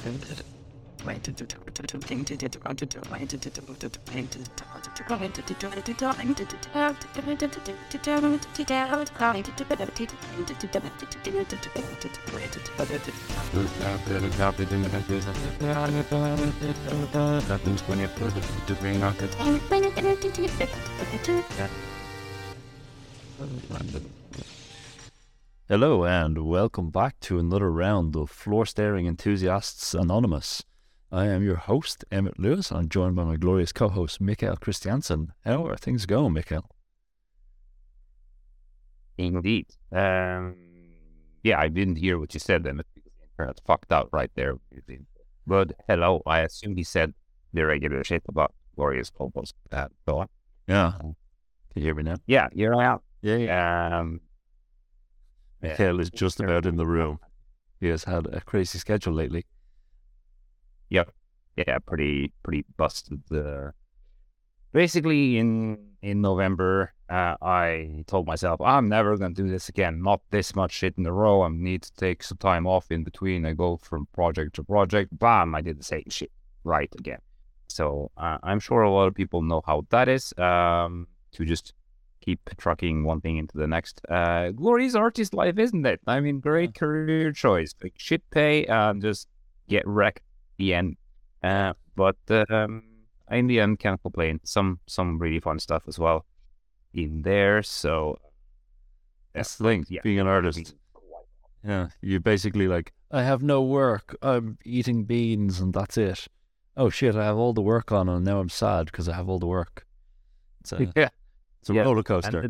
Hello and welcome back to another round of Floor Staring Enthusiasts Anonymous. I am your host, Emmett Lewis. I'm joined by my glorious co-host, Mikael Christiansen. How are things going, Mikael? Indeed. Yeah, I didn't hear what you said, Emmett, because the internet fucked out right there. But hello, I assume he said the regular shit about glorious co-host. Go on. Yeah. Can you hear me now? Yeah, here I am. Yeah. Mikael is just about in the room. He has had a crazy schedule lately. Yep. Yeah, pretty busted. Basically, in November, I told myself, I'm never going to do this again. Not this much shit in a row. I need to take some time off in between. I go from project to project. Bam, I did the same shit right again. So I'm sure a lot of people know how that is, to just keep trucking one thing into the next. Glorious artist life, isn't it? I mean, great career choice. Like shit pay and just get wrecked at the end. But in the end, can't complain. Some really fun stuff as well in there. So that's the thing, being an artist. Yeah, you basically like, I have no work. I'm eating beans and that's it. Oh shit, I have all the work on and now I'm sad because I have all the work. It's a roller coaster.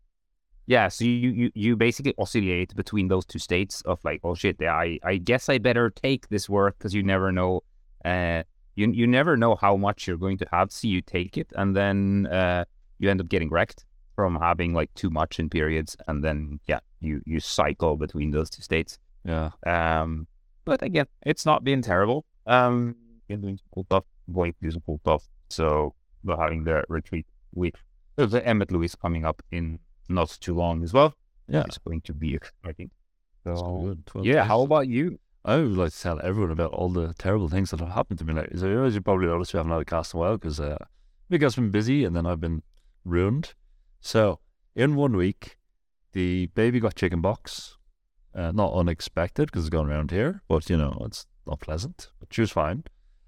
So you basically oscillate between those two states of like, oh shit, I guess I better take this work because you never know. You never know how much you're going to have, so you take it, and then you end up getting wrecked from having like too much in periods, and then you cycle between those two states. Yeah. But again, it's not been terrible. Been doing some cool stuff, going to do some cool stuff. So we're having the retreat with the Emmett Lewis coming up in not too long as well. Yeah, it's going to be exciting. So good. Yeah, how about you? I would like to tell everyone about all the terrible things that have happened to me lately. So as you probably noticed, we haven't had a cast in a while because Mikael's been busy and then I've been ruined. So in 1 week, the baby got chicken pox. Not unexpected because it's going around here, but you know, it's not pleasant. But she was fine.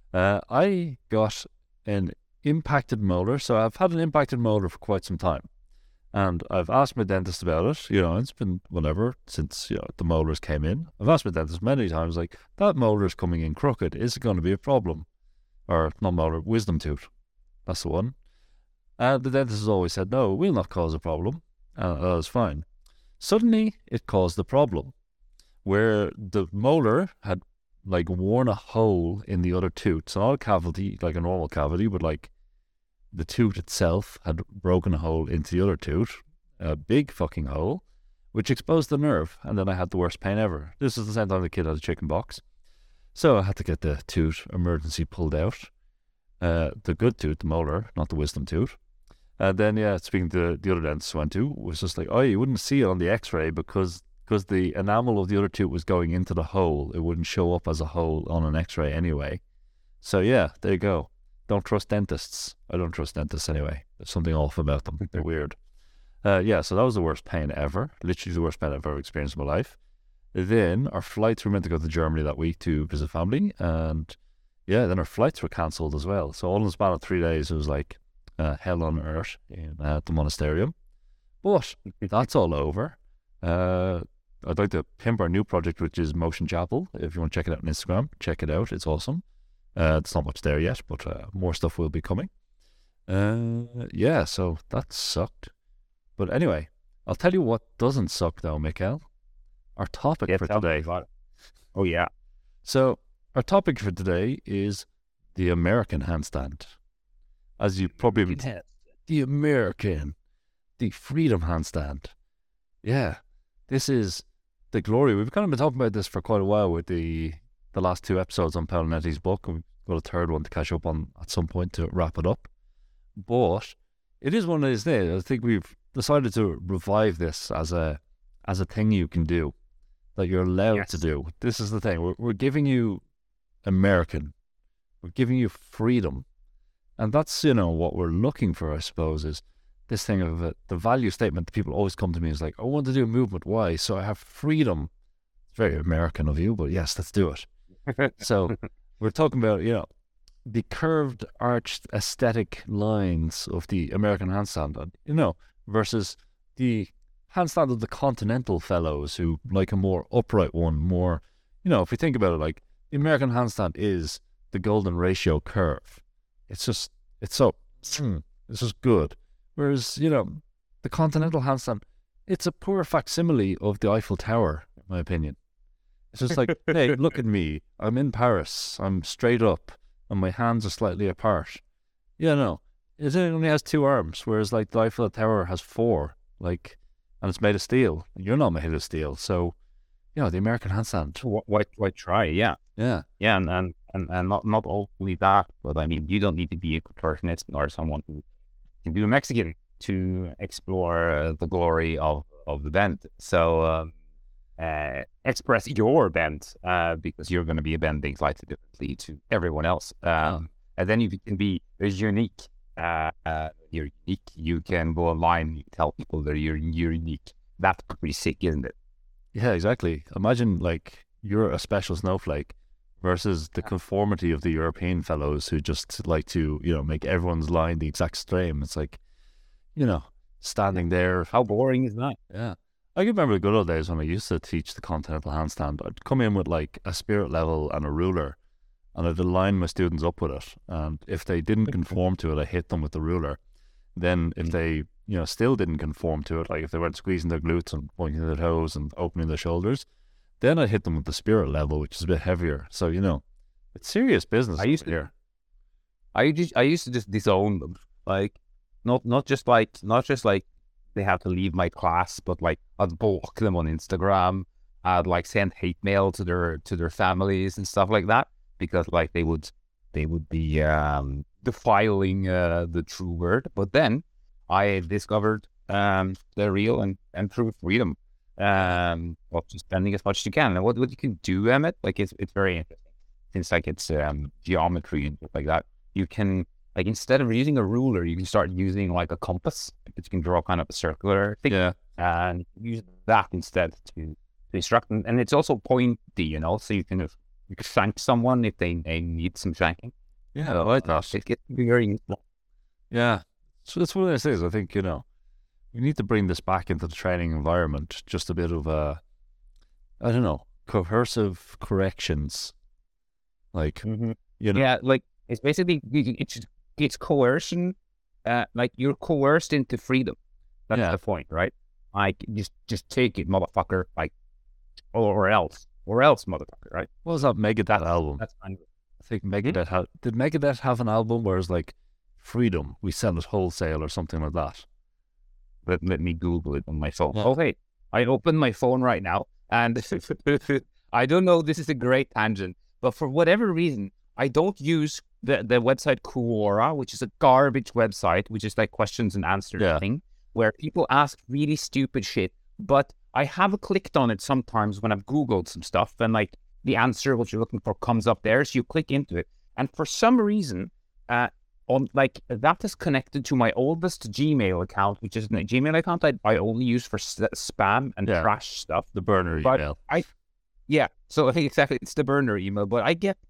I got an impacted molar. So I've had an impacted molar for quite some time. And I've asked my dentist about it. You know, it's been whatever since the molars came in. I've asked my dentist many times, like, that molar is coming in crooked. Is it going to be a problem? Or not molar, wisdom tooth. That's the one. And the dentist has always said, no, it will not cause a problem. And that was fine. Suddenly, it caused a problem where the molar had like worn a hole in the other tooth. So not a cavity, like a normal cavity, but like the tooth itself had broken a hole into the other tooth, a big fucking hole, which exposed the nerve, and then I had the worst pain ever. This is the same time the kid had a chicken pox. So I had to get the tooth emergency pulled out. The good tooth, the molar, not the wisdom tooth. And then, speaking to the other dentist I went to, was just like, oh, you wouldn't see it on the x-ray because the enamel of the other tooth was going into the hole. It wouldn't show up as a hole on an x-ray anyway. So yeah, there you go. Don't trust dentists. I don't trust dentists anyway. There's something off about them. They're weird. So that was the worst pain ever. Literally the worst pain I've ever experienced in my life. Then our flights were meant to go to Germany that week to visit family. And then our flights were cancelled as well. So all in the span of 3 days, it was like hell on earth in the monasterium. But that's all over. I'd like to pimp our new project, which is Motion Chapel. If you want to check it out on Instagram, check it out. It's awesome. It's not much there yet, but more stuff will be coming. So that sucked. But anyway, I'll tell you what doesn't suck though, Mikael. Our topic for today. Oh yeah. So our topic for today is the American handstand. As you probably the freedom handstand. Yeah, this is the glory. We've kind of been talking about this for quite a while with the last 2 episodes on Paolinetti's book, and we've got a third one to catch up on at some point to wrap it up. But it is one of those days. I think we've decided to revive this as a thing you can do, that you're allowed to do. This is the thing. We're giving you American. We're giving you freedom. And that's, what we're looking for, I suppose, is this thing of the value statement that people always come to me is like, I want to do a movement. Why? So I have freedom. It's very American of you, but yes, let's do it. So we're talking about, the curved, arched, aesthetic lines of the American handstand, versus the handstand of the continental fellows who like a more upright one, more, if you think about it, like the American handstand is the golden ratio curve. It's just good. Whereas, the continental handstand, it's a poor facsimile of the Eiffel Tower, in my opinion. It's just like, hey, look at me. I'm in Paris. I'm straight up and my hands are slightly apart. It only has 2 arms, whereas like the Eiffel Tower has 4, and it's made of steel. You're not made of steel. So, the American handstand. Why try? Yeah. Yeah. Yeah. And not only that, but I mean, you don't need to be a contortionist or someone who can do a Mexican to explore the glory of the bend. So, express your bend because you're going to be bending slightly differently to everyone else. And then you can be unique. You're unique. You can go online, you tell people that you're unique. That's pretty sick, isn't it? Yeah, exactly. Imagine like you're a special snowflake versus the conformity of the European fellows who just like to, make everyone's line the exact same. It's like, standing there. How boring is that? Yeah. I can remember the good old days when I used to teach the continental handstand. I'd come in with like a spirit level and a ruler, and I'd align my students up with it. And if they didn't conform to it, I hit them with the ruler. Then if they, still didn't conform to it, like if they weren't squeezing their glutes and pointing their toes and opening their shoulders, then I'd hit them with the spirit level, which is a bit heavier. So, it's serious business. I used to just disown them. Like, not just like they have to leave my class, but like I'd block them on Instagram. I'd like send hate mail to their families and stuff like that, because like they would be defiling the true word. But then I discovered the real and true freedom of just spending as much as you can. And what you can do, Emmett, like it's very interesting. Since like it's geometry and stuff like that, you can, like, instead of using a ruler, you can start using like a compass, because you can draw kind of a circular thing. Yeah. And use that instead to instruct. And it's also pointy, so you can shank someone if they need some shanking. Yeah, I like that. It gets very useful. Yeah. So that's one of those things. I think, we need to bring this back into the training environment. Just a bit of coercive corrections. Like, Yeah, like it's basically, it's coercion. Like you're coerced into freedom. That's the point, right? Like just take it, motherfucker. Like, or else, motherfucker. Right? What was that Megadeth album? That's kind of. I think Megadeth did Megadeth have an album where it's like freedom, we sell it wholesale or something like that? Let me Google it on my phone. Yeah. Okay, I opened my phone right now, and I don't know. This is a great tangent, but for whatever reason, I don't use the website Quora, which is a garbage website, which is like questions and answers thing, where people ask really stupid shit. But I have clicked on it sometimes when I've Googled some stuff, and like the answer what you're looking for comes up there, so you click into it, and for some reason, on like that is connected to my oldest Gmail account, which is a Gmail account I only use for spam and trash stuff. The burner email. So I think exactly it's the burner email, but I get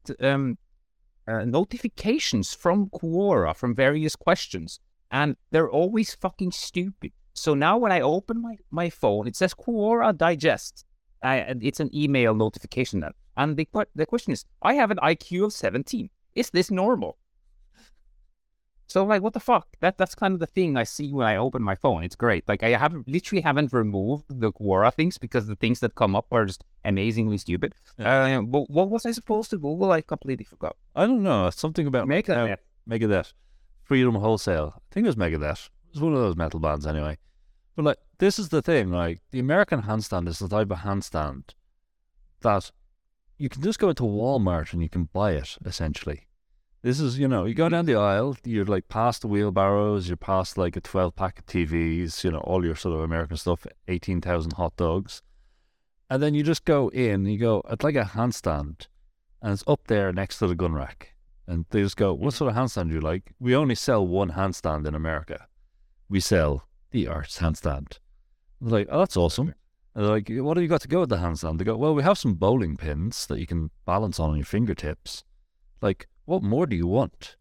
notifications from Quora from various questions, and they're always fucking stupid. So now when I open my phone, it says Quora Digest, and it's an email notification then. And the question is, I have an IQ of 17. Is this normal? So like, what the fuck? That's kind of the thing I see when I open my phone. It's great. Like I literally haven't removed the Quora things because the things that come up are just amazingly stupid. Yeah. What was I supposed to Google? I completely forgot. I don't know. Something about Megadeth. Freedom Wholesale. I think it was Megadeth. It was one of those metal bands anyway. But like, this is the thing. Like the American handstand is the type of handstand that you can just go into Walmart and you can buy it essentially. This is, you go down the aisle, you're like past the wheelbarrows, you're past like a 12-pack of TVs, all your sort of American stuff, 18,000 hot dogs. And then you just go in, you go, I'd like a handstand and it's up there next to the gun rack. And they just go, what sort of handstand do you like? We only sell one handstand in America. We sell the Arts handstand. They're like, oh, that's awesome. And they're like, what have you got to go with the handstand? They go, well, we have some bowling pins that you can balance on your fingertips. Like, what more do you want?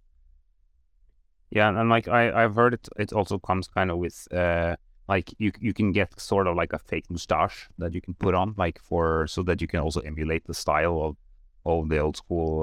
Yeah, and like I've heard it also comes kind of with like you can get sort of like a fake mustache that you can put on, like so that you can also emulate the style of the old school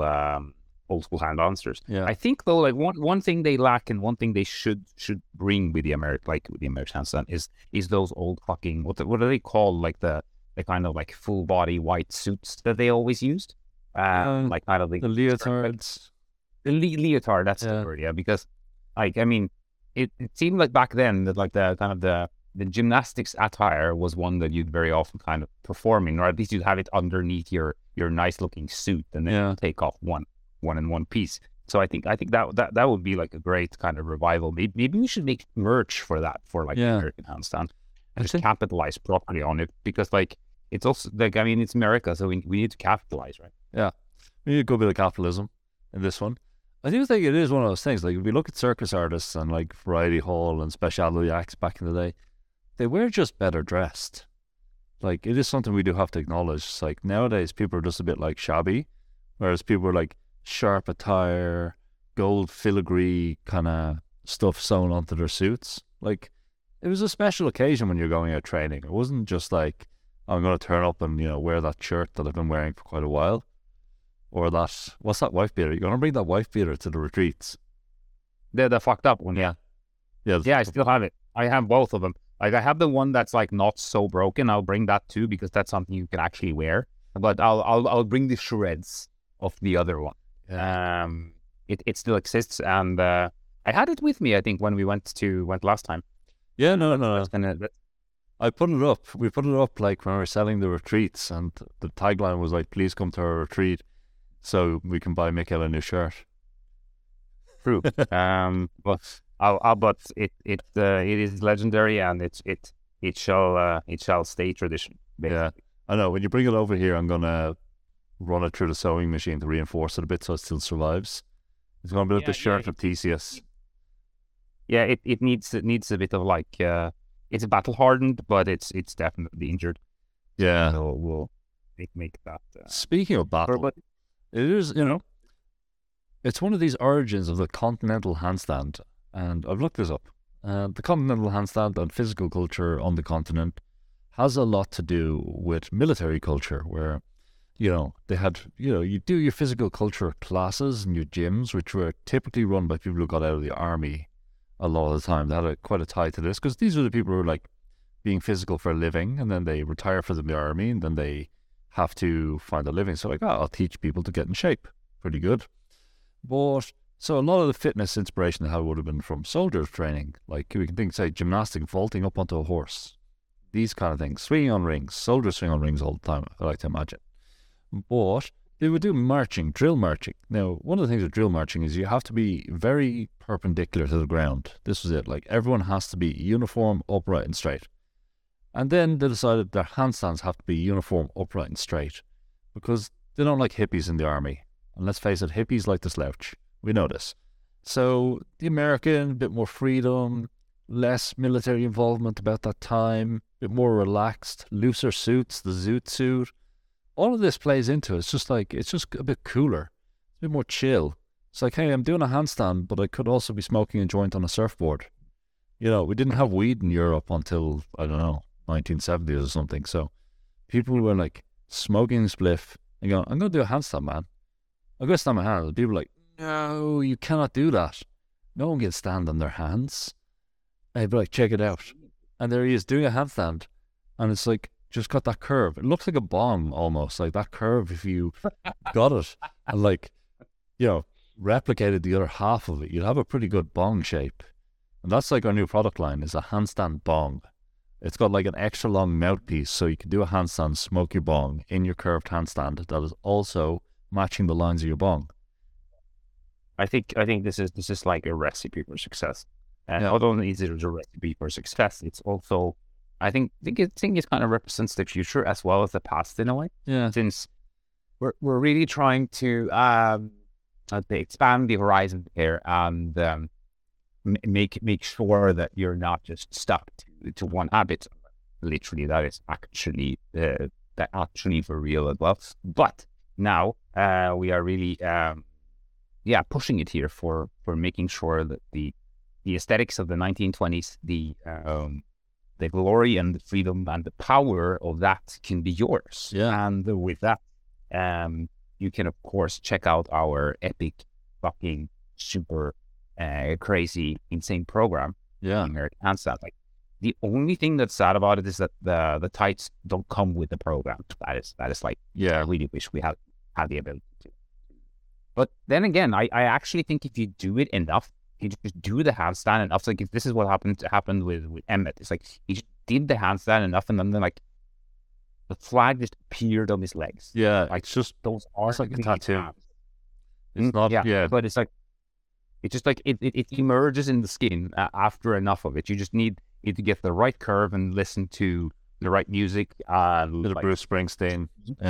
hand dancers. Yeah. I think though, like one thing they lack and one thing they should bring with the American handstand is those old fucking what do they call, like the kind of like full body white suits that they always used, like kind of the leotards. The leotard, that's the word, yeah, because like I mean, it seemed like back then that like the kind of the gymnastics attire was one that you'd very often kind of perform in, or at least you'd have it underneath your nice looking suit, and then you take off one in one piece. So I think that would be like a great kind of revival. Maybe we should make merch for that, for like the American handstand, and just capitalize properly on it, because like it's also like, I mean, it's America, so we need to capitalize, right? Yeah, we need a good bit of capitalism in this one. I do think it is one of those things. Like if we look at circus artists and like Variety Hall and specialty acts back in the day, they were just better dressed. Like it is something we do have to acknowledge. It's like nowadays people are just a bit like shabby, whereas people were like sharp attire, gold filigree kind of stuff sewn onto their suits. Like it was a special occasion when you're going out training. It wasn't just like, I'm going to turn up and, you know, wear that shirt that I've been wearing for quite a while. Or that, what's that wife beater? You're going to bring that wife beater to the retreats. The fucked up one, yeah. Yeah, I still have it. I have both of them. Like I have the one that's like not so broken. I'll bring that too, because that's something you can actually wear. But I'll bring the shreds of the other one. Yeah. It still exists, and I had it with me, I think, when we went last time. Yeah, no. I put it up. We put it up like when we were selling the retreats, and the tagline was like, "Please come to our retreat, so we can buy Mikkel a new shirt." True. But it is legendary, and it shall stay tradition. Basically. Yeah, I know. When you bring it over here, I'm gonna run it through the sewing machine to reinforce it a bit so it still survives. It's gonna be like the shirt of Theseus. Yeah, it needs a bit of like it's battle hardened, but it's definitely injured. Yeah, so we'll make that. Speaking of battle, but it is, you know, it's one of these origins of the continental handstand, and I've looked this up. The continental handstand and physical culture on the continent has a lot to do with military culture, where, you know, they had, you know, you do your physical culture classes in your gyms, which were typically run by people who got out of the army a lot of the time. They had quite a tie to this, because these are the people who are like being physical for a living, and then they retire from the army, and then they have to find a living. So like, I'll teach people to get in shape. Pretty good. But so a lot of the fitness inspiration they had would have been from soldiers training. Like we can think, say, gymnastic, vaulting up onto a horse. These kind of things. Swinging on rings. Soldiers swing on rings all the time, I like to imagine. But they would do marching, drill marching. Now, one of the things with drill marching is you have to be very perpendicular to the ground. This was it. Like everyone has to be uniform, upright and straight. And then they decided their handstands have to be uniform, upright and straight, because they don't like hippies in the army. And let's face it, hippies like to slouch. We know this. So the American, a bit more freedom, less military involvement about that time, a bit more relaxed, looser suits, the zoot suit. All of this plays into it. It's just like, it's just a bit cooler, a bit more chill. It's like, hey, I'm doing a handstand, but I could also be smoking a joint on a surfboard. You know, we didn't have weed in Europe until, I don't know, 1970s or something. So people were like smoking a spliff and going, I'm going to do a handstand, man. I'm going to stand my hands. And people were like, no, you cannot do that. No one can stand on their hands. And I'd be like, check it out. And there he is doing a handstand. And it's like, just got that curve. It looks like a bong almost, like that curve if you got it and like, you know, replicated the other half of it, you'd have a pretty good bong shape. And that's like our new product line, is a handstand bong. It's got like an extra long mouthpiece, so you can do a handstand, smoke your bong in your curved handstand that is also matching the lines of your bong. I think this is like a recipe for success. And not only is it a recipe for success, it's also, I think it kind of represents the future as well as the past in a way. Yeah. Since we're really trying to expand the horizon here and make sure that you're not just stuck to one habit. Literally, that is actually for real as well. But now we are really pushing it here for making sure that the aesthetics of the 1920s, the glory and the freedom and the power of that can be yours. Yeah. And with that, you can of course check out our epic, fucking super crazy, insane program. Yeah. American Handstand. Like, the only thing that's sad about it is that the tights don't come with the program. That is like, I really wish we had the ability to. But then again, I actually think if you do it enough, you just do the handstand enough. Like, if this is what happened with Emmett. It's like he just did the handstand enough, and then like the flag just appeared on his legs. Yeah, like it's just those are like a really tattoo. abs. It's not. Yeah, but it's like it's just like it emerges in the skin after enough of it. You just need to get the right curve and listen to the right music. A bit of Bruce Springsteen.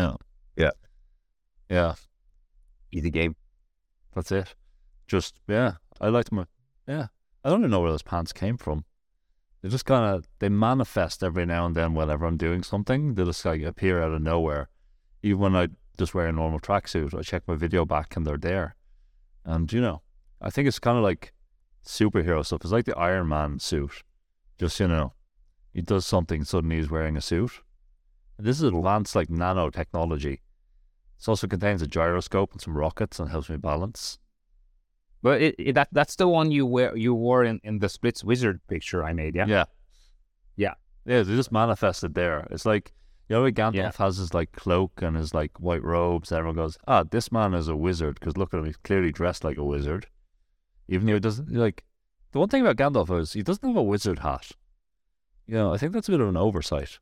Yeah. Easy game. That's it. Just I liked my. Yeah, I don't even know where those pants came from. They just they manifest every now and then whenever I'm doing something. They just like appear out of nowhere. Even when I just wear a normal tracksuit, I check my video back and they're there. And I think it's kind of like superhero stuff. It's like the Iron Man suit. Just he does something, suddenly he's wearing a suit. And this is advanced like nanotechnology. It also contains a gyroscope and some rockets and helps me balance. But that's the one you wore in the Splits Wizard picture I made, yeah? Yeah, they just manifested there. It's like, Gandalf has his like cloak and his like white robes, and everyone goes, this man is a wizard, because look at him, he's clearly dressed like a wizard. Even though he doesn't, like, the one thing about Gandalf is he doesn't have a wizard hat. I think that's a bit of an oversight.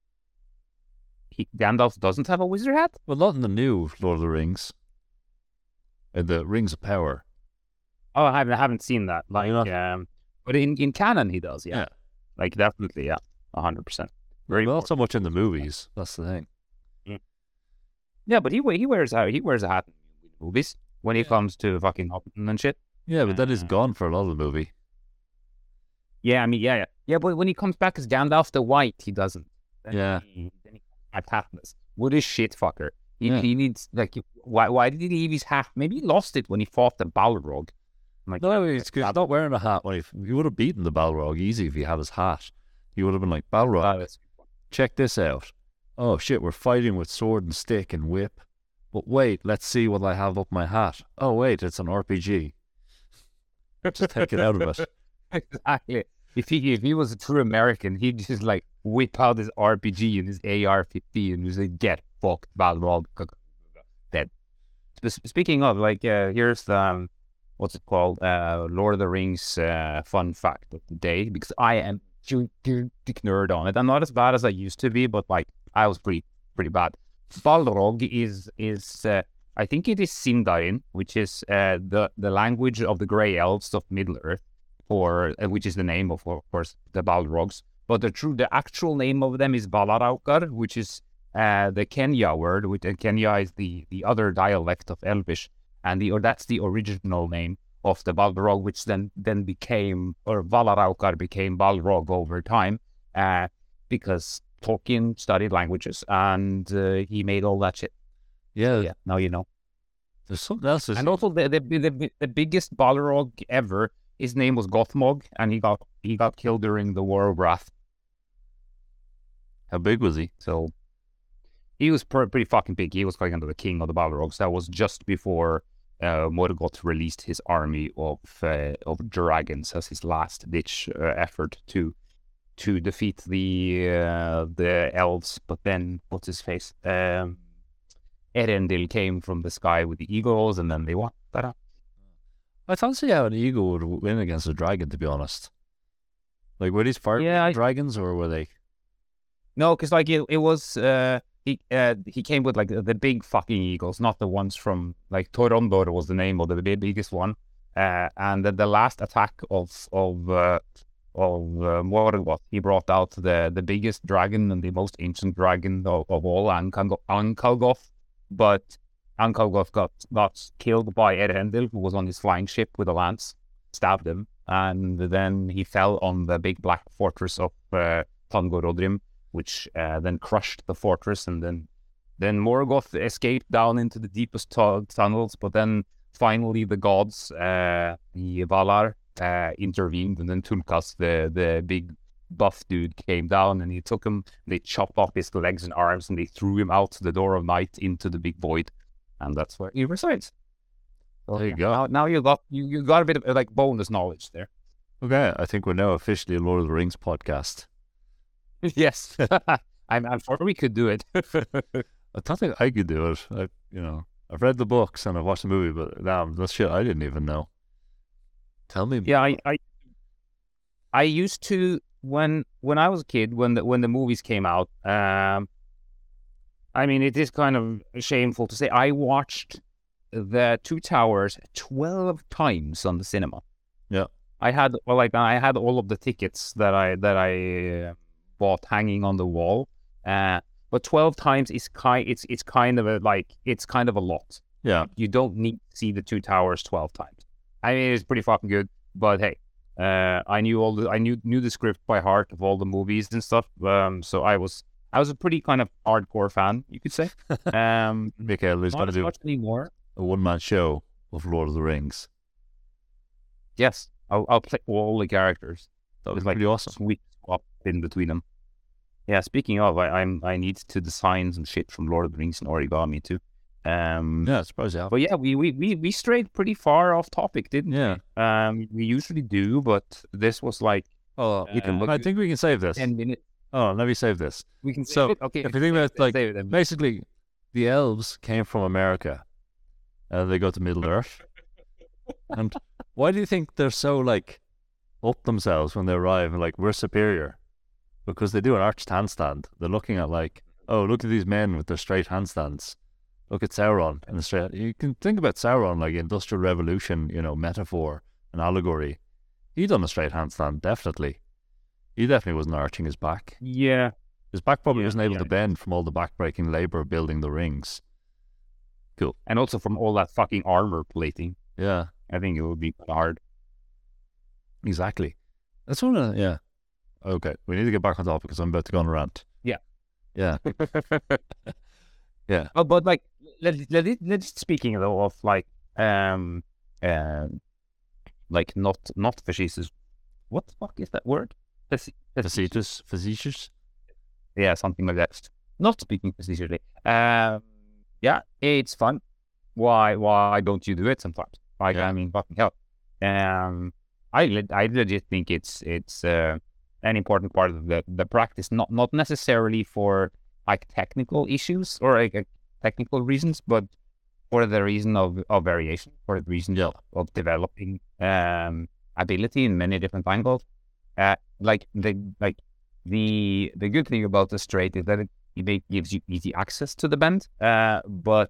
Gandalf doesn't have a wizard hat? Well, not in the new Lord of the Rings. In the Rings of Power. Oh, I haven't seen that. Like, but in canon he does, yeah. Like, definitely, 100%. Very not so much in the movies. That's the thing. Yeah, but he wears a hat in movies when he comes to fucking Hobbiton and shit. Yeah, but that is gone for a lot of the movie. Yeah, I mean, yeah. But when he comes back as Gandalf the White, he doesn't. Then he hatless. What a shit fucker. He needs, like, why did he leave his hat? Maybe he lost it when he fought the Balrog. Like, no, he's not wearing a hat. When he would have beaten the Balrog easy if he had his hat. He would have been like, Balrog, check this out. Oh shit, we're fighting with sword and stick and whip. But wait, let's see what I have up my hat. Oh wait, it's an RPG. Just take it out of it. Exactly. If he was a true American, he'd just like whip out his RPG and his AR-15 and just like, get fucked, Balrog. Dead. Speaking of, like, here's the what's it called? Lord of the Rings fun fact of the day, because I am dick nerd on it. I'm not as bad as I used to be, but like I was pretty bad. Balrog is I think it is Sindarin, which is the language of the Grey Elves of Middle Earth, or which is the name of course, the Balrogs. But the actual name of them is Balaraukar, which is the Kenya word, which Kenya is the other dialect of Elvish, and that's the original name of the Balrog, which then became, or Valaraukar became Balrog over time, because Tolkien studied languages and he made all that shit. Yeah. Now you know. There's something else. And also the biggest Balrog ever, his name was Gothmog, and he got killed during the War of Wrath. How big was he? So he was pretty fucking big. He was kind of the king of the Balrogs. That was just before Morgoth released his army of dragons as his last ditch effort to defeat the elves. But then what's his face? Erendil came from the sky with the eagles, and then they won. I thought how an eagle would win against a dragon, to be honest. Like, were these fire dragons, or were they? No, because like it was he came with like the big fucking eagles, not the ones from like Torondor was the name of the biggest one, and the last attack of Morgoth, he brought out the biggest dragon and the most ancient dragon of all, Ankalgoth, but Ankalgoth got killed by Erendil, who was on his flying ship with a lance, stabbed him, and then he fell on the big black fortress of Tangorodrim, which then crushed the fortress, and then Morgoth escaped down into the deepest tunnels, but then finally the gods, the Valar, intervened, and then Tulkas, the big buff dude, came down, and he took him, they chopped off his legs and arms, and they threw him out the door of night into the big void, and that's where he resides. So, There you go. Now you got a bit of like bonus knowledge there. Okay, I think we're now officially a Lord of the Rings podcast. Yes. I'm sure we could do it. I don't think I could do it. I've read the books and I've watched the movie, but damn, that's shit I didn't even know. Tell me. Yeah, I used to when I was a kid, when the movies came out. I mean, it is kind of shameful to say I watched the Two Towers 12 times on the cinema. Yeah. I had all of the tickets that I bought hanging on the wall. But 12 times is it's kind of a lot. Yeah. You don't need to see the Two Towers 12 times. I mean, it's pretty fucking good, but hey, I knew the script by heart of all the movies and stuff. So I was a pretty kind of hardcore fan, you could say. Mikael is going Not to as do much anymore. a one-man show of Lord of the Rings. Yes, I'll play all the characters. That was It's like pretty awesome. sweet swap in between them. Yeah, speaking of, I need to design some shit from Lord of the Rings and origami too. Yeah, I suppose you have. But yeah, we strayed pretty far off topic, didn't Yeah. we? We usually do, but this was like Oh, you can look I at think we can save this. 10 minutes. Oh, let me save this. We can So, save it. Okay, if you think about like save it then. basically, the elves came from America, and they go to Middle Earth. And why do you think they're so like up themselves when they arrive and like we're superior? Because they do an arched handstand. They're looking at like, oh, look at these men with their straight handstands. Look at Sauron and the straight. You can think about Sauron like Industrial Revolution, metaphor and allegory. He done a straight handstand, definitely. He definitely wasn't arching his back. Yeah, His back probably Yeah, wasn't able yeah. to bend from all the backbreaking labor of building the rings. and also from all that fucking armor plating, Yeah, I think it would be hard. exactly. That's one of yeah. Okay, we need to get back on topic because I'm about to go on a rant. Yeah. Yeah. Yeah. Oh, but like, let's speaking though of like, like not facetious. What the fuck is that word? Facetious. Yeah, something like that. Not speaking facetiously. Yeah, it's fun. Why don't you do it sometimes? Like, Yeah. I mean, fucking hell. I legit think it's an important part of the practice. Not necessarily for like technical issues or like technical reasons, but for the reason of variation, for the reason Yeah. of developing ability in many different angles. Like the good thing about the straight is that it gives you easy access to the bend. But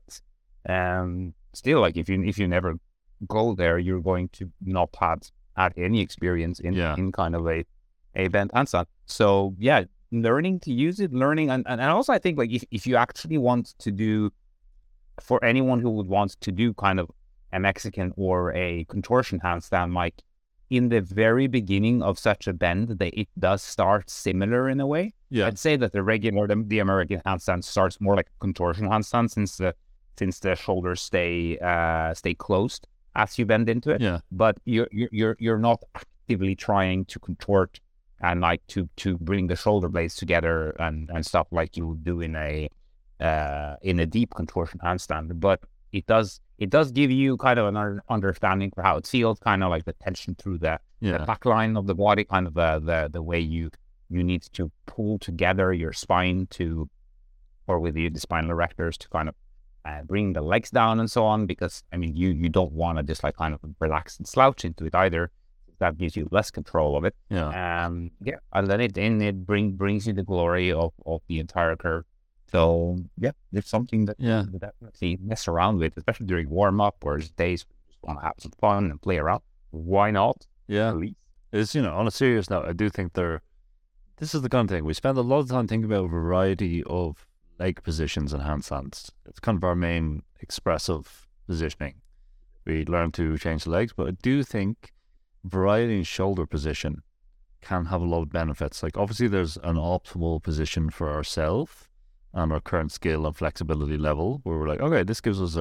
still, like if you never go there, you're going to not have any experience in Yeah. in kind of a bend handstand. So yeah, learning to use it, and also I think like if you actually want to do, for anyone who would want to do kind of a Mexican or a contortion handstand, like in the very beginning of such a bend, it does start similar in a way. Yeah. I'd say that the American handstand starts more like a contortion handstand since the shoulders stay closed as you bend into it. Yeah. But you're not actively trying to contort and like to bring the shoulder blades together and stuff like you would do in a deep contortion handstand. But it does give you kind of an understanding for how it feels, kind of like the tension through the back line of the body, kind of the way you need to pull together your spine or with the spinal erectors to kind of bring the legs down and so on, because I mean you don't want to just like kind of relax and slouch into it either. That gives you less control of it. Yeah. And then it brings you the glory of the entire curve. So yeah, it's something that Yeah. you definitely mess around with, especially during warm up or days where you just want to have some fun and play around. Why not? Yeah. At least. It's, on a serious note, I do think this is the kind of thing. We spend a lot of time thinking about a variety of leg positions in handstands. It's kind of our main expressive positioning. We learn to change the legs, but I do think variety in shoulder position can have a lot of benefits. Like obviously there's an optimal position for ourselves and our current skill and flexibility level where we're like, okay, this gives us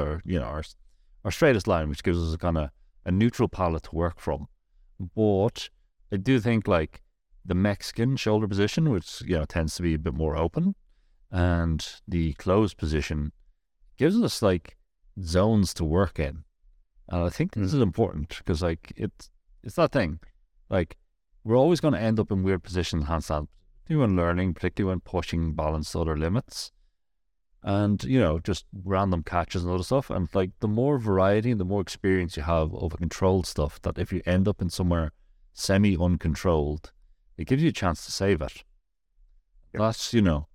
our straightest line, which gives us a kind of a neutral palette to work from. But I do think like the Mexican shoulder position, which tends to be a bit more open, and the closed position gives us like zones to work in. And I think this is important because like it's that thing. Like we're always going to end up in weird positions in handstand, particularly when learning, particularly when pushing balance to other limits. And, just random catches and other stuff. And like the more variety and the more experience you have of controlled stuff, that if you end up in somewhere semi-uncontrolled, it gives you a chance to save it. Yep. That's,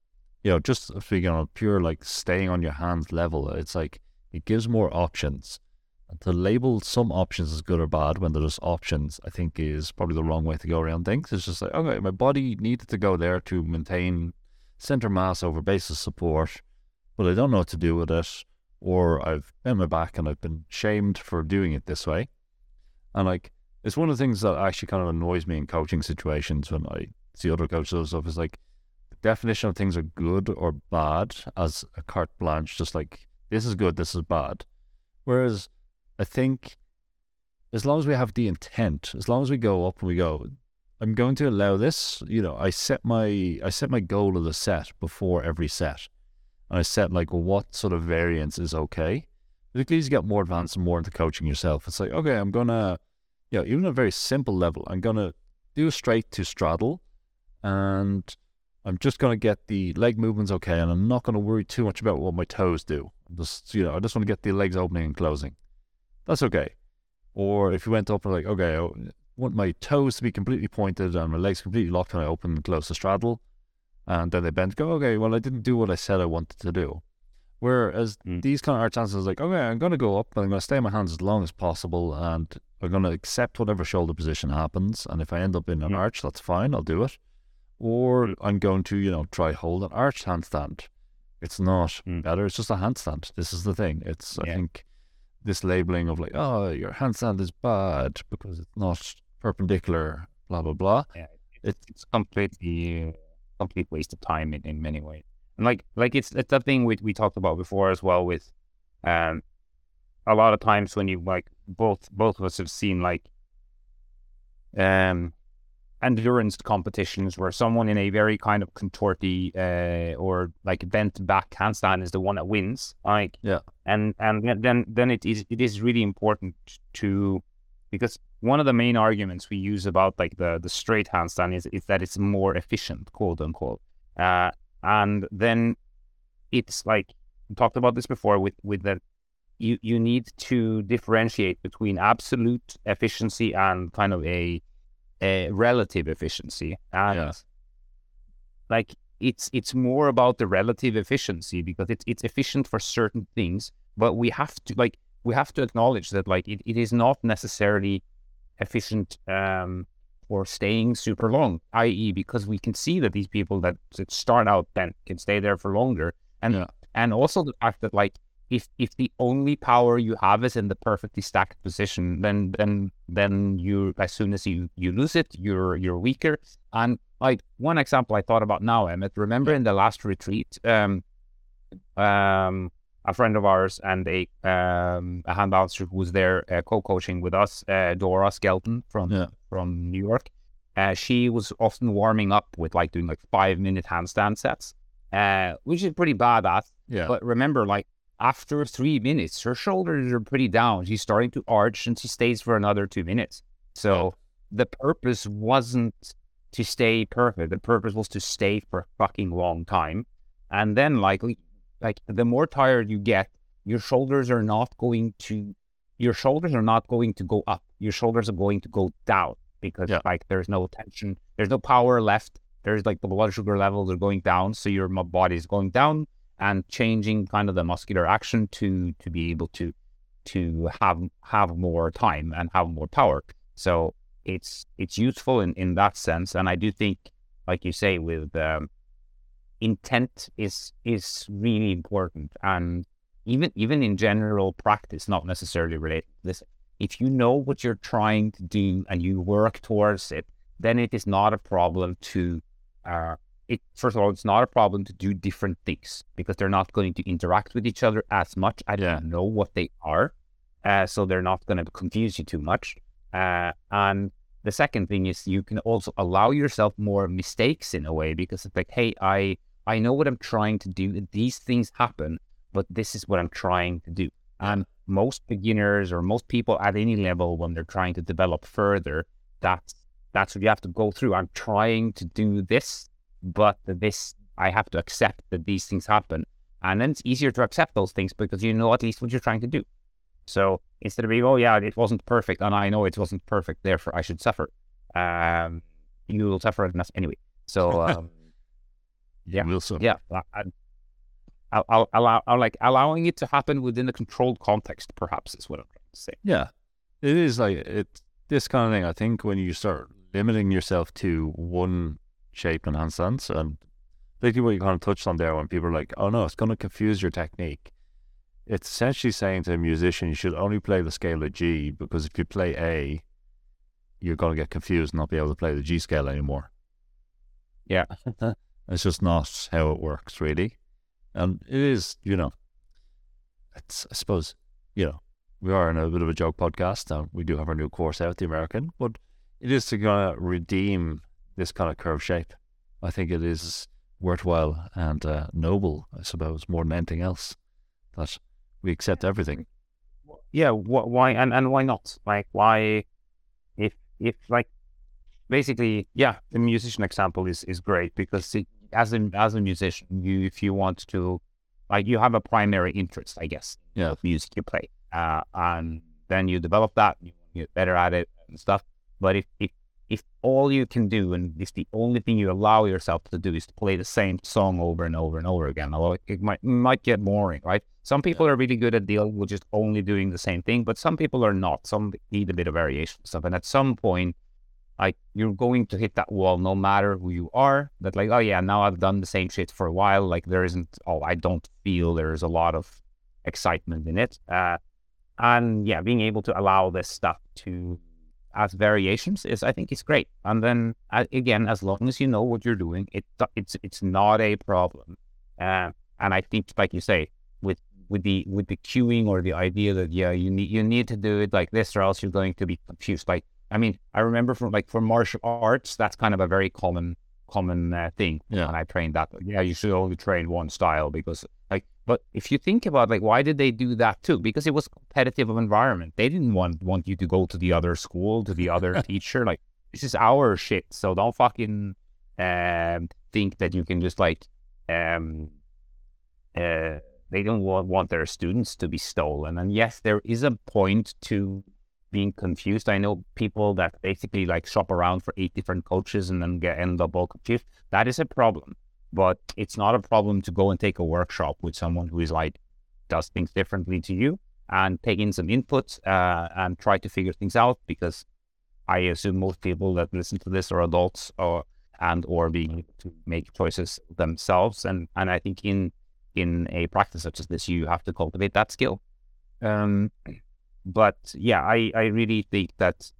just speaking on a pure like staying on your hands level, it's like it gives more options. And to label some options as good or bad when there's options, I think is probably the wrong way to go around things. It's just like, okay, my body needed to go there to maintain center mass over base of support, but I don't know what to do with it, or I've bent my back and I've been shamed for doing it this way. And like, it's one of the things that actually kind of annoys me in coaching situations when I see other coaches and stuff is like, the definition of things are good or bad as a carte blanche, just like, this is good, this is bad. Whereas I think as long as we have the intent, as long as we go up and we go, I'm going to allow this, I set my goal of the set before every set. And I set like what sort of variance is okay. Particularly as you get more advanced and more into coaching yourself, it's like, okay, I'm gonna, even at a very simple level, I'm gonna do a straight to straddle, and I'm just gonna get the leg movements okay, and I'm not gonna worry too much about what my toes do. I just want to get the legs opening and closing. That's okay. Or if you went up and like, okay, I want my toes to be completely pointed and my legs completely locked when I open and close the straddle. And then they bend, go, okay, well, I didn't do what I said I wanted to do. Whereas these kind of art chances, like, okay, I'm going to go up and I'm going to stay in my hands as long as possible and I'm going to accept whatever shoulder position happens. And if I end up in an arch, that's fine, I'll do it. Or I'm going to, try hold an arched handstand. It's not better, it's just a handstand. This is the thing. I think this labeling of like, oh, your handstand is bad because it's not perpendicular, blah, blah, blah. Yeah, it's completely... complete waste of time in many ways. And like it's that thing we talked about before as well with a lot of times when you like both of us have seen like endurance competitions where someone in a very kind of contorty or like bent back handstand is the one that wins. Like and then it is really important to, because one of the main arguments we use about like the straight handstand is that it's more efficient, quote unquote. And then it's like, we talked about this before with that you need to differentiate between absolute efficiency and kind of a relative efficiency. And like it's more about the relative efficiency because it's efficient for certain things, but we have to acknowledge that like it is not necessarily efficient for staying super long, i.e. because we can see that these people that start out bent can stay there for longer. And also the fact that like if the only power you have is in the perfectly stacked position, then you, as soon as you lose it, you're weaker. And like one example I thought about now, Emmett, remember in the last retreat, a friend of ours and a hand balancer who was there co-coaching with us, Dora Skelton from New York. She was often warming up with like doing like 5-minute handstand sets, which is pretty badass. Yeah. But remember, like after 3 minutes, her shoulders are pretty down. She's starting to arch and she stays for another 2 minutes. So the purpose wasn't to stay perfect. The purpose was to stay for a fucking long time. And then like the more tired you get, your shoulders are not going to go up. Your shoulders are going to go down because like there's no tension, there's no power left. There's like the blood sugar levels are going down. So your body is going down and changing kind of the muscular action to be able to have more time and have more power. So it's useful in that sense. And I do think, like you say, with intent is really important, and even in general practice, not necessarily related to this. If you know what you're trying to do and you work towards it, then it is not a problem to first of all, it's not a problem to do different things because they're not going to interact with each other as much. I don't know what they are, so they're not going to confuse you too much. And the second thing is you can also allow yourself more mistakes in a way, because it's like, hey, I know what I'm trying to do. These things happen, but this is what I'm trying to do. And most beginners or most people at any level, when they're trying to develop further, that's what you have to go through. I'm trying to do this, but I have to accept that these things happen. And then it's easier to accept those things because you know at least what you're trying to do. So instead of being, oh yeah, it wasn't perfect, and I know it wasn't perfect, therefore I should suffer. You will suffer enough anyway. So yeah, allowing it to happen within a controlled context, perhaps, is what I'm trying to say. Yeah, it is like this kind of thing. I think when you start limiting yourself to one shape and handstands, and basically what you kind of touched on there, when people are like, oh no, it's going to confuse your technique. It's essentially saying to a musician, you should only play the scale of G, because if you play A, you're going to get confused and not be able to play the G scale anymore. Yeah. It's just not how it works, really. And it is, it's, I suppose, we are in a bit of a joke podcast, and we do have our new course out, The American, but it is to kind of redeem this kind of curve shape. I think it is worthwhile and noble, I suppose, more than anything else, that we accept everything. Yeah, why and why not? Like, why, if like, basically, yeah, the musician example is great, because as a musician, if you want to, like, you have a primary interest, I guess, of music you play, and then you develop that, you get better at it and stuff. But if all you can do, and if the only thing you allow yourself to do is to play the same song over and over and over again, although it might get boring, right? Some people are really good at dealing with just only doing the same thing, but some people are not. Some need a bit of variation stuff. And at some point, like, you're going to hit that wall no matter who you are, that like, oh yeah, now I've done the same shit for a while. Like, I don't feel there's a lot of excitement in it. And yeah, being able to allow this stuff to as variations I think is great. And then again, as long as you know what you're doing, it's not a problem. And I think, like you say, with the cueing, or the idea that you need to do it like this, or else you're going to be confused. Like, I mean, I remember for martial arts, that's kind of a very common thing. Yeah. And I trained that. Yeah, you should only train one style, because like. But if you think about, like, why did they do that too? Because it was a competitive environment. They didn't want you to go to the other school, to the other teacher. Like, this is our shit. So don't fucking think that you can just like they don't want their students to be stolen. And yes, there is a point to being confused. I know people that basically like shop around for 8 different coaches and then end up all confused. That is a problem. But it's not a problem to go and take a workshop with someone who is like, does things differently to you, and take in some inputs and try to figure things out, because I assume most people that listen to this are adults or being able to make choices themselves. And I think in a practice such as this, you have to cultivate that skill. But yeah, I really think that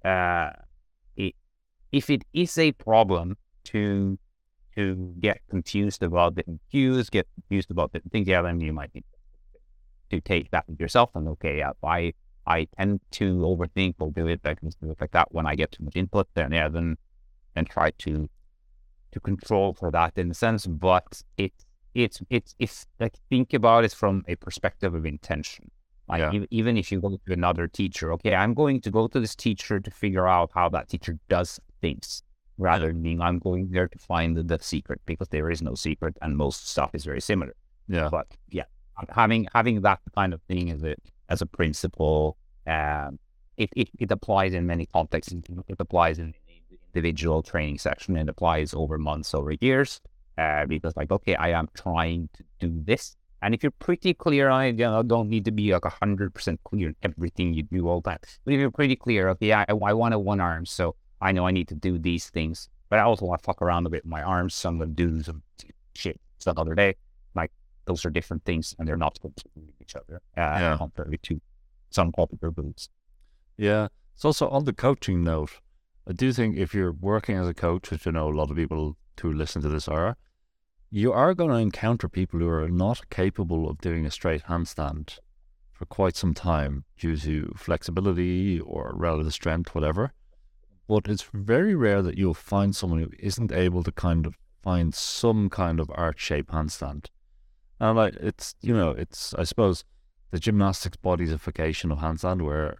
if it is a problem to get confused about different cues, get confused about different things, then you might need to take that with yourself and, okay, yeah, I tend to overthink or do it like that when I get too much input, then try to control for that in a sense. But it's like, think about it from a perspective of intention. Like, even if you go to another teacher, okay, I'm going to go to this teacher to figure out how that teacher does things, rather than being, I'm going there to find the secret, because there is no secret and most stuff is very similar. Yeah. But yeah, having that kind of thing as a principle, it applies in many contexts. It applies in the individual training section. It applies over months, over years, because like, okay, I am trying to do this. And if you're pretty clear on it, don't need to be like 100% clear in everything you do all the time. But if you're pretty clear, okay, I want a one arm, so I know I need to do these things, but I also want to fuck around a bit with my arms, so I'm going to do some shit another day. Like those are different things, and they're not competing with each other. Contrary to some popular beliefs. Yeah. It's also on the coaching note. I do think if you're working as a coach, which I know a lot of people who listen to this are, you are going to encounter people who are not capable of doing a straight handstand for quite some time due to flexibility or relative strength, whatever. But it's very rare that you'll find someone who isn't able to kind of find some kind of arch-shape handstand. And like it's I suppose the gymnastics bodyification of handstand where,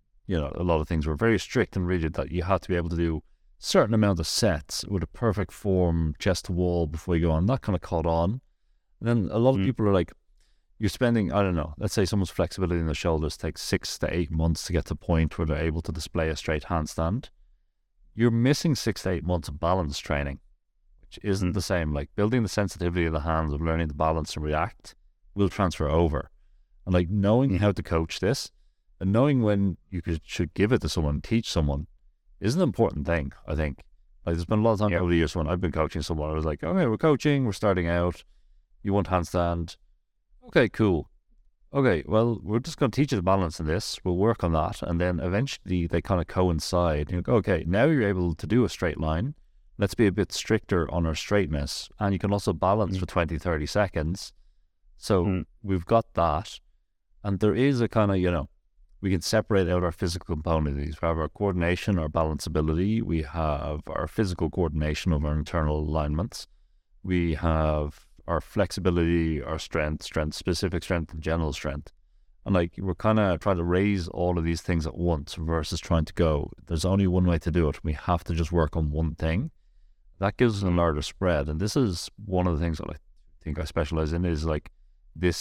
a lot of things were very strict and rigid that you had to be able to do certain amount of sets with a perfect form, chest to wall before you go on. That kind of caught on. And then a lot of people are like, you're spending, I don't know, let's say someone's flexibility in the shoulders takes 6 to 8 months to get to the point where they're able to display a straight handstand. You're missing 6 to 8 months of balance training, which isn't the same. Like building the sensitivity of the hands, of learning to balance and react, will transfer over. And like knowing how to coach this and knowing when you should give it to someone, teach someone, is an important thing, I think. Like there's been a lot of time over the years when I've been coaching someone, I was like, okay, we're coaching, we're starting out, you want handstand. Okay, cool. Okay, well, we're just going to teach you the balance in this. We'll work on that. And then eventually they kind of coincide. You go, okay, now you're able to do a straight line. Let's be a bit stricter on our straightness. And you can also balance for 20, 30 seconds. So we've got that. And there is a kind of, we can separate out our physical components. We have our coordination, our balanceability. We have our physical coordination of our internal alignments. We have our flexibility, our strength, specific strength, and general strength. And like we're kind of trying to raise all of these things at once versus trying to go, there's only one way to do it. We have to just work on one thing. That gives us a larger spread. And this is one of the things that I think I specialize in is like this,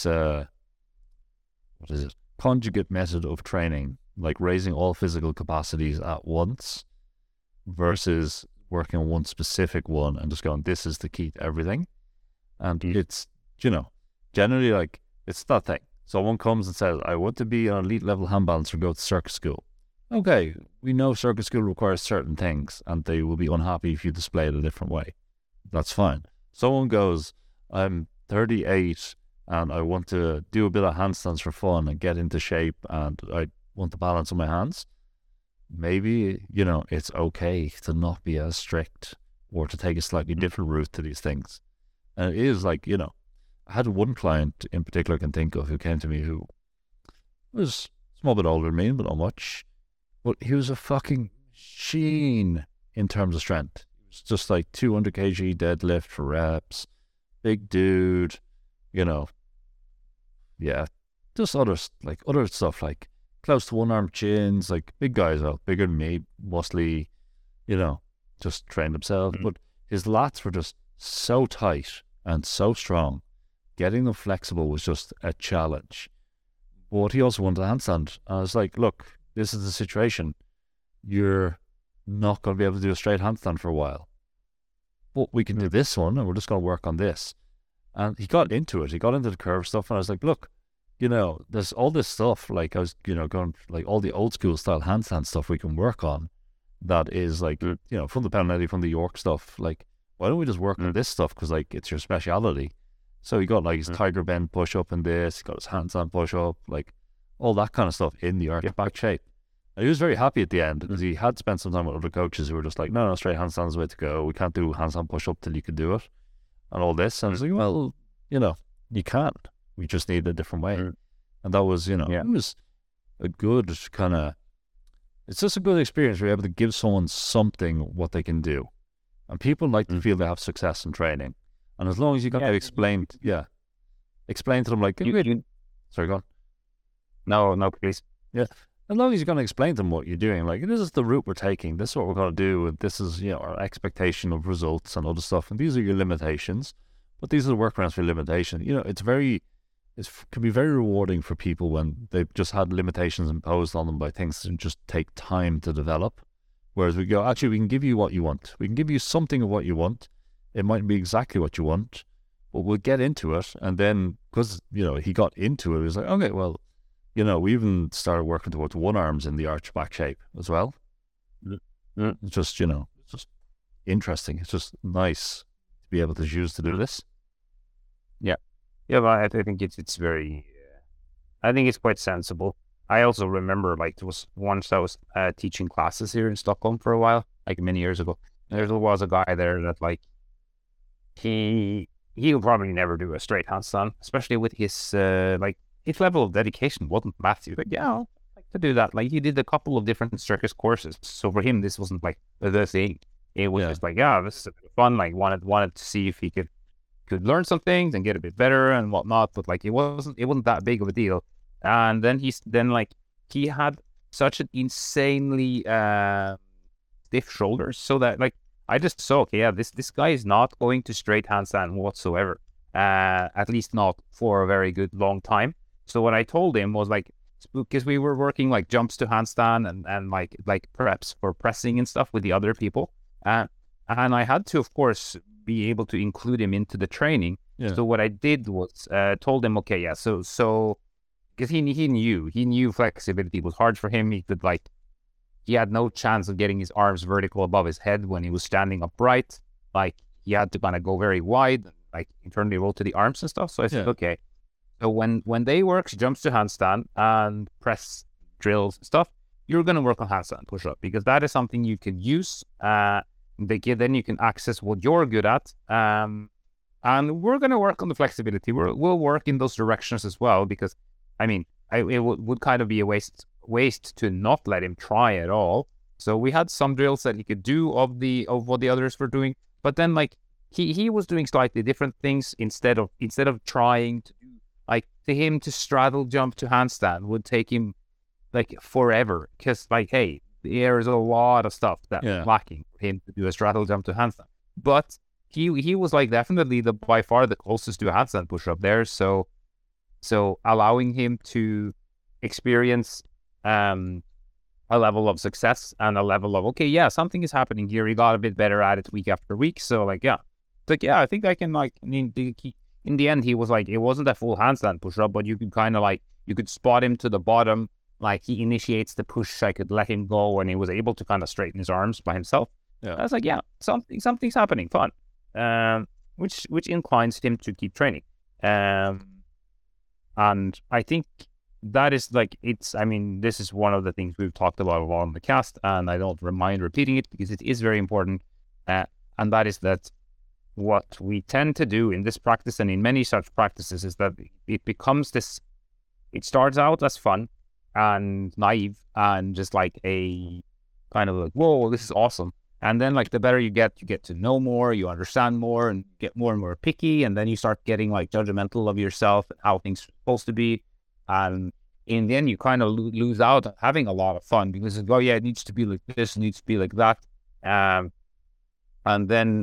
conjugate method of training, like raising all physical capacities at once versus working on one specific one and just going, this is the key to everything. And it's, generally like, it's that thing. Someone comes and says, I want to be an elite level hand balancer, go to circus school. Okay, we know circus school requires certain things and they will be unhappy if you display it a different way. That's fine. Someone goes, I'm 38 and I want to do a bit of handstands for fun and get into shape and I want the balance on my hands. Maybe, it's okay to not be as strict or to take a slightly different route to these things. And it is like, I had one client in particular I can think of who came to me who was a small bit older than me, but not much. But he was a fucking machine in terms of strength. It was just like 200 kg deadlift for reps, big dude, just other stuff like close to one arm chins, like big guys out, bigger than me, mostly, just trained himself. But his lats were just so tight and so strong. Getting them flexible was just a challenge. But he also wanted a handstand. I was like, look, this is the situation. You're not going to be able to do a straight handstand for a while. But we can do this one and we're just going to work on this. And he got into it. He got into the curve stuff and I was like, look, there's all this stuff, like I was, going like all the old school style handstand stuff we can work on that is like, from the Penalty, from the York stuff, like, why don't we just work on this stuff? Because like it's your speciality. So he got like his tiger bend push up in this, he got his handstand push up, like all that kind of stuff in the arch back shape. And he was very happy at the end because he had spent some time with other coaches who were just like, no, straight handstand is the way to go. We can't do handstand push up till you can do it and all this. And I was like, well, you can't. We just need a different way. And that was, it was a good kind of, it's just a good experience. We're able to give someone something what they can do. And people like to feel they have success in training. And as long as you got to explain to them, like, sorry, go on. No, please. Yeah. As long as you're going to explain to them what you're doing, like, this is the route we're taking, this is what we're going to do, and this is, our expectation of results and other stuff, and these are your limitations, but these are the workarounds for your limitation. It can be very rewarding for people when they've just had limitations imposed on them by things that just take time to develop. Whereas we go, actually, we can give you what you want. We can give you something of what you want. It might be exactly what you want, but we'll get into it. And then, because, he got into it, he was like, okay, well, we even started working towards one arms in the arch back shape as well. It's just, it's just interesting. It's just nice to be able to choose to do this. Yeah, but I think it's very. I think it's quite sensible. I also remember like there was once I was teaching classes here in Stockholm for a while, like many years ago. There was a guy there that like he will probably never do a straight handstand, especially with his like his level of dedication wasn't massive. Like, yeah, I'd like to do that. Like he did a couple of different circus courses, so for him this wasn't like the thing. It was just like, yeah, this is a bit of fun. Like wanted to see if he could learn some things and get a bit better and whatnot. But like it wasn't that big of a deal. And then he had such an insanely stiff shoulders, so that like I just saw, okay, yeah, this guy is not going to straight handstand whatsoever. At least not for a very good long time. So what I told him was like, because we were working like jumps to handstand and like preps for pressing and stuff with the other people. And I had to, of course, be able to include him into the training. Yeah. So what I did was told him, okay, yeah, so because he knew flexibility was hard for him. He had no chance of getting his arms vertical above his head when he was standing upright. Like he had to kind of go very wide, like internally roll to the arms and stuff. So I said, okay. So when they work jumps to handstand and press drills and stuff, you're going to work on handstand push-up because that is something you can use. Then you can access what you're good at. And we're going to work on the flexibility. We'll work in those directions as well because, I mean, it would kind of be a waste to not let him try at all. So we had some drills that he could do of what the others were doing, but then like he was doing slightly different things instead of trying to do, like, to him to straddle jump to handstand would take him like forever because like, hey, there is a lot of stuff that's lacking for him to do a straddle jump to handstand. But he was like definitely by far the closest to a handstand push up there. So allowing him to experience a level of success and a level of, okay, yeah, something is happening here. He got a bit better at it week after week. So like, yeah, I think I can like, in the end, he was like, it wasn't a full handstand push up, but you could kind of like, you could spot him to the bottom. Like he initiates the push, I could let him go, and he was able to kind of straighten his arms by himself. Yeah. I was like, yeah, something's happening, fun. Which inclines him to keep training. And I think that is like, this is one of the things we've talked about a lot on the cast, and I don't mind repeating it because it is very important. And that is that what we tend to do in this practice and in many such practices is that it becomes this, it starts out as fun and naive and just like a kind of like, whoa, this is awesome. And then like the better you get to know more, you understand more and get more and more picky. And then you start getting like judgmental of yourself and how things are supposed to be. And in the end, you kind of lose out on having a lot of fun because, oh yeah, it needs to be like this, it needs to be like that. And then,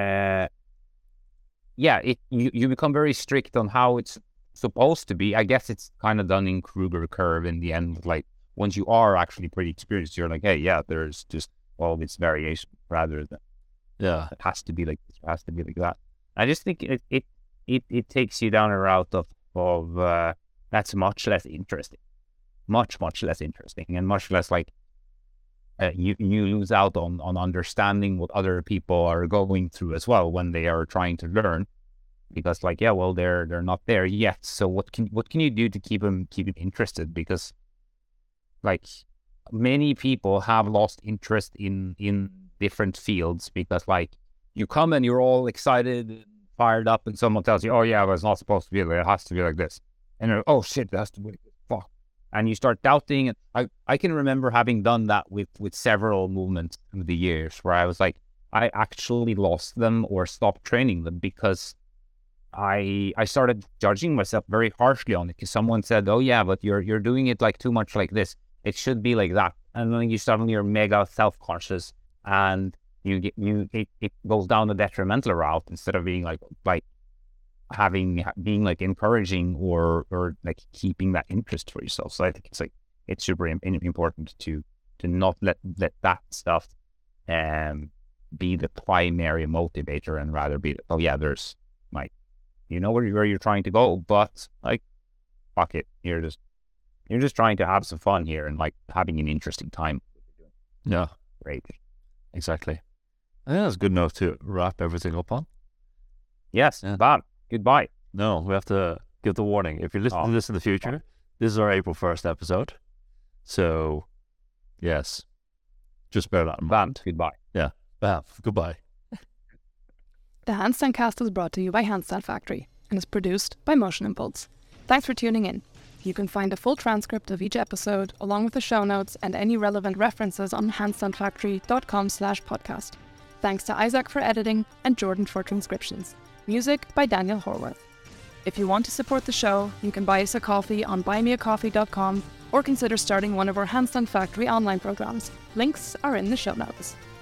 you become very strict on how it's supposed to be. I guess it's kind of done in Kruger curve in the end. Like once you are actually pretty experienced, you're like, hey, yeah, there's just all this variation rather than it has to be like this, it has to be like that. I just think it takes you down a route of that's much less interesting, much less interesting, and much less like you lose out on understanding what other people are going through as well when they are trying to learn. Because like, yeah, well, they're not there yet. So what can you do to keep them interested? Because like many people have lost interest in different fields because like you come and you're all excited and fired up and someone tells you, oh yeah, but it's not supposed to be like that. It has to be like this. And you're like, oh shit, it has to be like this. Fuck. And you start doubting. And I can remember having done that with several movements through the years where I was like, I actually lost them or stopped training them because I started judging myself very harshly on it because someone said, oh yeah, but you're doing it like too much like this. It should be like that. And then you're mega self-conscious and it goes down the detrimental route instead of being like being like encouraging or like keeping that interest for yourself. So I think it's super important to not let that stuff be the primary motivator and rather be, oh yeah, there's like, you know where you're trying to go, but like, fuck it, you're just trying to have some fun here and like having an interesting time. Yeah, great, exactly. I think that's good enough to wrap everything up on. Yes, Bob. Goodbye. No, we have to give the warning. If you listen to this in the future, this is our April 1st episode. So, yes, just bear that in mind. Goodbye. Yeah, goodbye. The Handstand Cast is brought to you by Handstand Factory and is produced by Motion Impulse. Thanks for tuning in. You can find a full transcript of each episode along with the show notes and any relevant references on handstandfactory.com/podcast. Thanks to Isaac for editing and Jordan for transcriptions. Music by Daniel Horwath. If you want to support the show, you can buy us a coffee on buymeacoffee.com or consider starting one of our Handstand Factory online programs. Links are in the show notes.